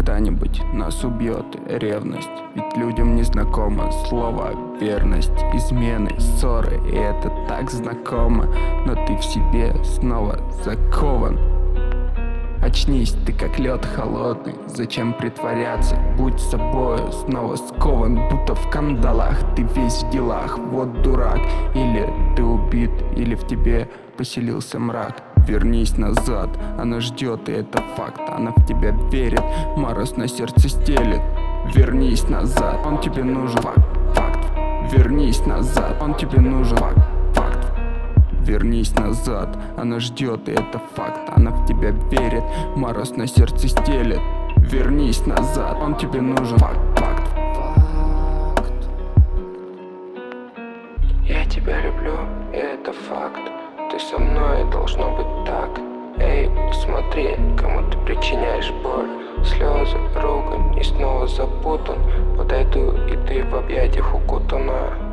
Когда-нибудь нас убьет ревность, ведь людям не знакомо слово верность. Измены, ссоры, и это так знакомо, но ты в себе снова закован. Очнись, ты как лед холодный, зачем притворяться? Будь собою, снова скован, будто в кандалах. Ты весь в делах, вот дурак. Или ты убит, или в тебе поселился мрак. Вернись назад, она ждет, и это факт. Она в тебя верит, мороз на сердце стелет. Вернись назад, он тебе нужен, факт. Вернись назад, он тебе нужен, факт. Вернись назад, она ждет, и это факт. Она в тебя верит, мороз на сердце стелет. Вернись назад, он тебе нужен, факт. Я тебя люблю, и это факт. Ты со мной, должно быть так. Эй, смотри, кому ты причиняешь боль. Слезы, ругань и снова запутан. Подойду, и ты в объятиях укутана.